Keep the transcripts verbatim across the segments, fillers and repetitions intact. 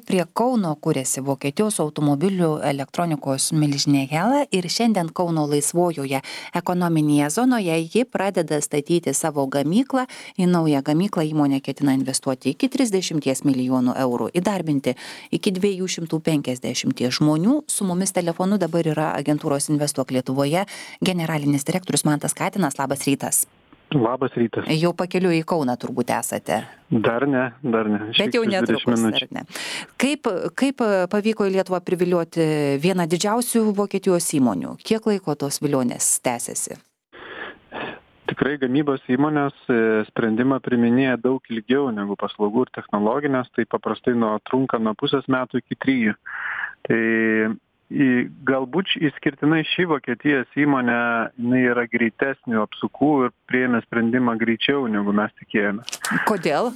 prie Kauno kūrėsi Vokietijos automobilių elektronikos milžinė Hella ir šiandien Kauno laisvojoje ekonominėje zonoje ji pradeda statyti savo gamyklą. Į naują gamyklą įmonė ketina investuoti iki trisdešimties milijonų eurų, įdarbinti iki dviejų šimtų penkiasdešimties žmonių. Su mumis telefonu dabar yra agentūros Investuok Lietuvoje generalinis direktorius Mantas Katinas. Labas rytas. Labas rytas. Jau pakeliui į Kauną turbūt esate. Dar ne, dar ne. Bet jau netrukus, ar ne? Kaip, kaip pavyko į Lietuvą privilioti vieną didžiausių Vokietijos įmonių? Kiek laiko tos vilionės tęsiasi? Tikrai gamybos įmonės sprendimą priminėja daug ilgiau negu paslaugų ir technologinės, tai paprastai nuo trunka nuo pusės metų iki trijų. Tai į, galbūt išskirtinai ši Vokietijos įmonė jinai yra greitesnių apsukų ir priėmė sprendimą greičiau negu mes tikėjome. Kodėl?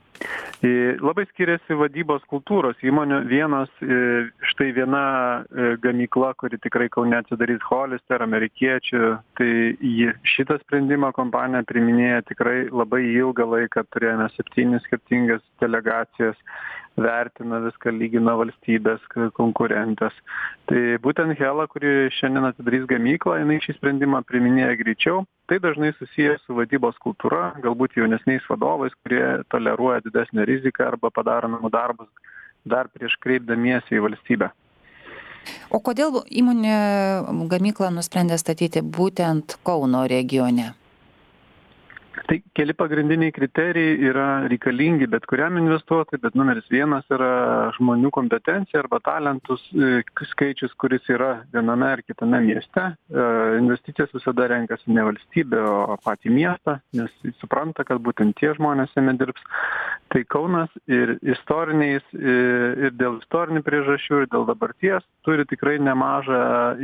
Labai skiriasi vadybos kultūros įmonių. Vienas, štai viena gamykla, kuri tikrai Kaune atsidarys Hollister, amerikiečių, tai šitą sprendimą kompanija priminėja tikrai labai ilgą laiką, turėjome septynis skirtingas delegacijas, vertina viską, lygina valstybės, konkurentės. Tai būtent Hella, kuri šiandien atidarys gamyklą, jinai šį sprendimą priminėja greičiau. Tai dažnai susiję su vadybos kultūra, galbūt jaunesniais vadovais, kurie toleruoja didesnę riziką arba padaro namų darbus dar prieš kreipdamiesi į valstybę. O kodėl įmonė gamyklą nusprendė statyti būtent Kauno regione? Tai keli pagrindiniai kriterijai yra reikalingi bet kuriam investuotojui, bet numeris vienas yra žmonių kompetencija arba talentus skaičius, kuris yra viename ar kitame mieste. Investicijas visada renkasi ne valstybė, o patį miestą, nes jis supranta, kad būtent tie žmonės jame dirbs. Tai Kaunas ir istoriniais, ir dėl istorinių priežasčių, ir dėl dabarties turi tikrai nemažą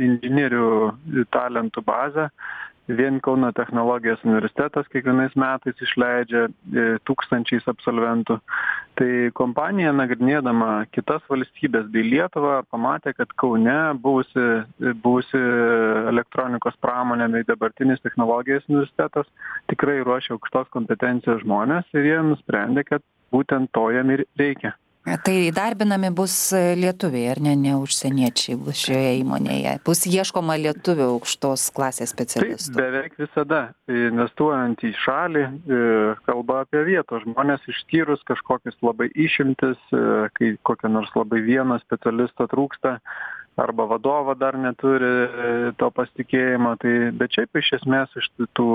inžinierių talentų bazę. Vien Kauno technologijos universitetas kiekvienais metais išleidžia tūkstančiais absolventų. Tai kompanija, nagrinėdama kitas valstybės bei Lietuvą, pamatė, kad Kaune buvusi, buvusi elektronikos pramonė bei dabartinis technologijos universitetas tikrai ruošia aukštos kompetencijos žmonės ir jie nusprendė, kad būtent to jam ir reikia. Tai įdarbinami bus lietuviai, ar ne, ne užsieniečiai bus šioje įmonėje? Bus ieškoma lietuvių aukštos klasės specialistų? Taip, beveik visada. Investuojant į šalį, kalba apie vietos žmonės išskyrus kažkokius labai išimtis, kai kokio nors labai vieno specialisto trūksta, arba vadovo dar neturi to pasitikėjimo. Tai, bet šiaip iš esmės iš tų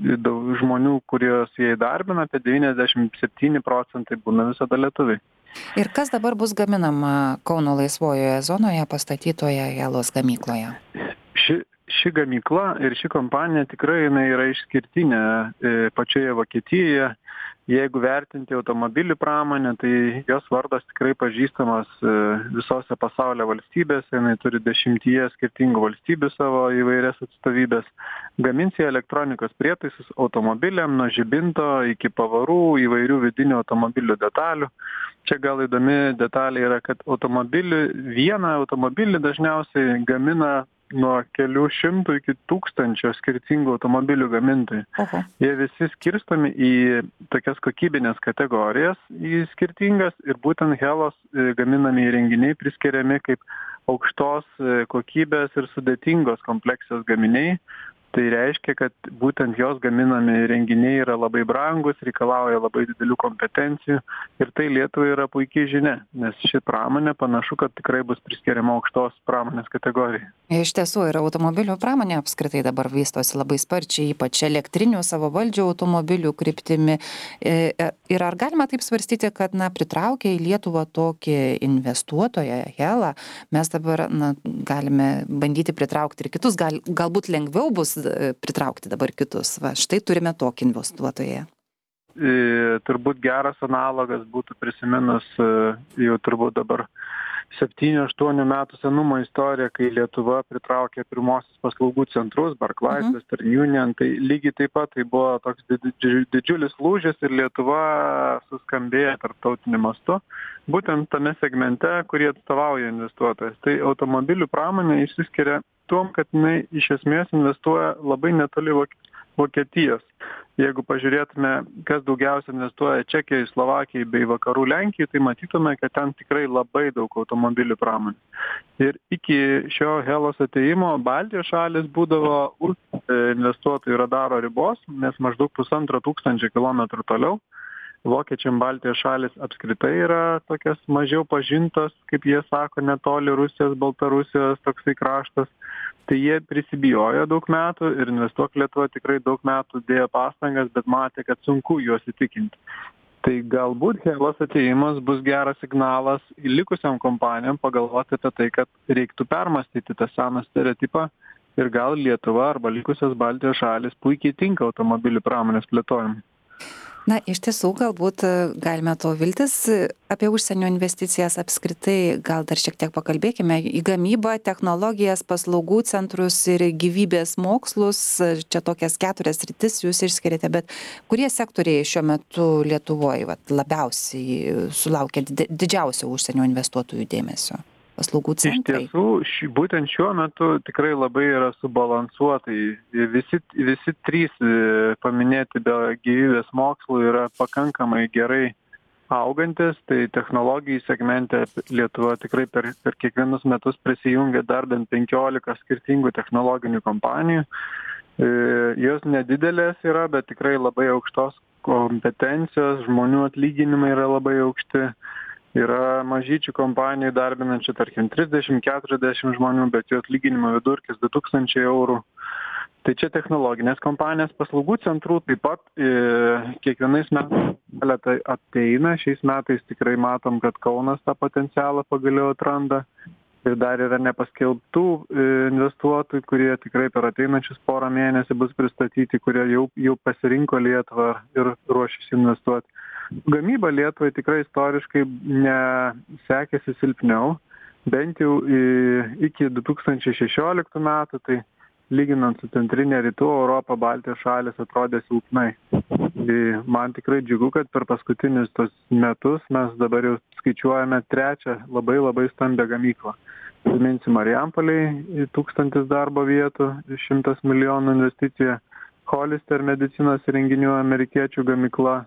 žmonių, kuriuos jie įdarbina, apie devyniasdešimt septyni procentai būna visada lietuviai. Ir kas dabar bus gaminama Kauno laisvojoje zonoje pastatytoje Hellos gamykloje? Ši, ši gamykla ir ši kompanija tikrai jinai yra išskirtinė pačioje Vokietijoje. Jeigu vertinti automobilių pramonę, tai jos vardas tikrai pažįstamas visose pasaulio valstybėse, jinai turi dešimtyje skirtingų valstybių savo įvairias atstovybės. Gamins jie elektronikos prietaisus automobiliam, nuo žibinto iki pavarų, įvairių vidinių automobilių detalių. Čia gal įdomi detalė yra, kad automobilį, vieną automobilį dažniausiai gamina nuo kelių šimtų iki tūkstančio skirtingų automobilių gamintojų. Oho. Jie visi skirstomi į tokias kokybinės kategorijas, į skirtingas, ir būtent Hellos gaminami įrenginiai priskiriami kaip aukštos kokybės ir sudėtingos kompleksijos gaminiai. Tai reiškia, kad būtent jos gaminami renginiai yra labai brangus, reikalauja labai didelių kompetencijų ir tai Lietuvai yra puikiai žinia, nes ši pramonė panašu, kad tikrai bus priskiriama aukštos pramonės kategorijai. Iš tiesų ir automobilių pramonė apskritai dabar vystosi labai sparčiai, ypač elektrinių savavaldžių automobilių kryptimi. Ir ar galima taip svarstyti, kad na, pritraukia į Lietuvą tokį investuotoją, Hella, mes dabar na, galime bandyti pritraukti ir kitus, gal, galbūt lengviau bus pritraukti dabar kitus. Va, štai turime tokį investuotoją. E, turbūt geras analogas būtų prisiminus jau turbūt dabar septynių aštuonių metų senumo istorija, kai Lietuva pritraukė pirmosius paslaugų centrus, Barclays, mhm. Western Union, tai lygiai taip pat tai buvo toks didžiulis lūžis ir Lietuva suskambėjo tarptautiniu mastu, būtent tame segmente, kurį atstovauja investuotojas. Tai automobilių pramonė išsiskiria tuom, kad jinai iš esmės investuoja labai netoli Vokietijos. jeigu pažiūrėtume, kas daugiausia investuoja Čekijai, Slovakijai bei vakarų Lenkijai, tai matytume, kad ten tikrai labai daug automobilių pramonės. Ir iki šio Helos atėjimo Baltijos šalis būdavo už investuotojų radaro ribos, nes maždaug pusantro tūkstančio kilometrų toliau. Vokiečiam Baltijos šalis apskritai yra tokias mažiau pažintos, kaip jie sako, netoli Rusijos, Baltarusijos toksai kraštas. Tai jie prisibijojo daug metų ir Investuok Lietuva tikrai daug metų dėjo pastangas, bet matė, kad sunku juos įtikinti. Tai galbūt Helos atėjimas bus geras signalas likusiam kompanijom pagalvoti apie tai, kad reiktų permastyti tą seną stereotipą ir gal Lietuva arba likusios Baltijos šalis puikiai tinka automobilių pramonės plėtojimui. Na, iš tiesų, galbūt galime to viltis apie užsienio investicijas apskritai, gal dar šiek tiek pakalbėkime į gamybą, technologijas, paslaugų centrus ir gyvybės mokslus. Čia tokias keturias sritis jūs išskiriate, bet kurie sektoriai šiuo metu Lietuvoje vat, labiausiai sulaukia didžiausio užsienio investuotojų dėmesio? Paslaugų centrai. Iš tiesų, ši, būtent šiuo metu tikrai labai yra subalansuotai. Visi, visi trys paminėti be gyvybės mokslų yra pakankamai gerai augantis. Tai technologijų segmente Lietuva tikrai per, per kiekvienus metus prisijungia dar bent penkiolika skirtingų technologinių kompanijų. Jos nedidelės yra, bet tikrai labai aukštos kompetencijos, žmonių atlyginimai yra labai aukšti. Yra mažyčių kompanijų darbinančių, tarkim, trisdešimt keturiasdešimt žmonių, bet jų atlyginimo vidurkis du tūkstančiai eurų. Tai čia technologinės kompanijos, paslaugų centrų taip pat e, kiekvienais metais keletą ateina. Šiais metais tikrai matom, kad Kaunas tą potencialą pagaliau atranda. Ir dar yra nepaskelbtų e, investuotojų, kurie tikrai per ateinančius porą mėnesių bus pristatyti, kurie jau, jau pasirinko Lietuvą ir ruošiasi investuoti. Gamyba Lietuvai tikrai istoriškai nesekėsi silpniau, bent jau iki du tūkstančiai šešioliktų metų, tai lyginant su centrinė rytų Europą, Baltijos šalis atrodė silpnai. Man tikrai džiugu, kad per paskutinius tos metus mes dabar jau skaičiuojame trečią labai labai stambią gamyklą. Priminsiu, Marijampolėj tūkstantis darbo vietų, šimtas milijonų investicija, Hollister medicinos įrenginių amerikiečių gamykla,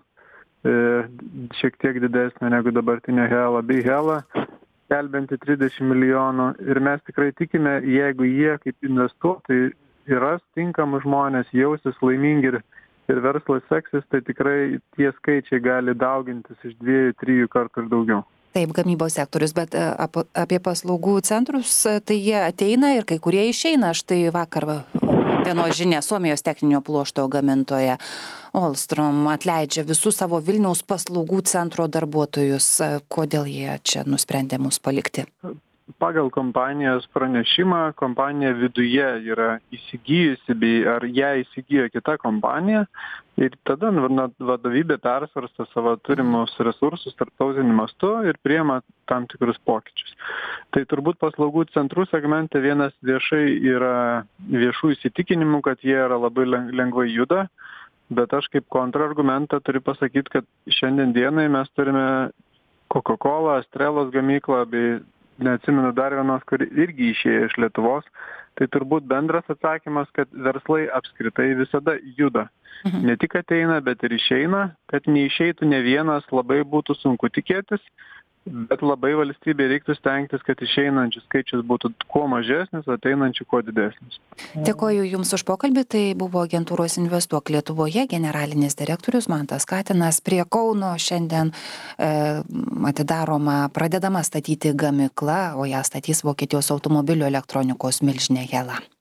šiek tiek didesnė negu dabartinė Hela bei Hela, skelbianti trisdešimt milijonų. Ir mes tikrai tikime, jeigu jie kaip investuotojai yra tinkamus žmonės, jausis laimingi ir, ir verslas seksis, tai tikrai tie skaičiai gali daugintis iš dviejų, trijų kartų ir daugiau. Taip, gamybos sektorius, bet apie paslaugų centrus, tai jie ateina ir kai kurie išeina. Štai vakar vienos žinia, Suomijos techninio pluošto gamintoja Ahlstrom atleidžia visus savo Vilniaus paslaugų centro darbuotojus. Kodėl jie čia nusprendė mus palikti? Pagal kompanijos pranešimą, kompanija viduje yra įsigijusi, bei ar ją įsigijo kita kompanija, ir tada vadovybė persvarsto savo turimus resursus tarptautiniu mastu ir priima tam tikrus pokyčius. Tai turbūt paslaugų centrų segmente vienas viešai yra viešų įsitikinimų, kad jie yra labai lengvai juda, bet aš kaip kontrargumentą turiu pasakyti, kad šiandien dienai mes turime Coca-Cola, Estrelos gamyklą bei neatsimenu dar vienos, kuri irgi išėjo iš Lietuvos, tai turbūt bendras atsakymas, kad verslai apskritai visada juda. Mhm. Ne tik ateina, bet ir išeina, kad neišeitų ne vienas, labai būtų sunku tikėtis, bet labai valstybė reiktų stengtis, kad išeinančių skaičius būtų kuo mažesnis, ateinančių kuo didesnis. Dėkoju Jums už pokalbį, tai buvo agentūros Investuok Lietuvoje generalinis direktorius Mantas Katinas. Prie Kauno šiandien e, atidaroma, pradedama statyti gamykla, o ją statys Vokietijos automobilių elektronikos milžinė Hela.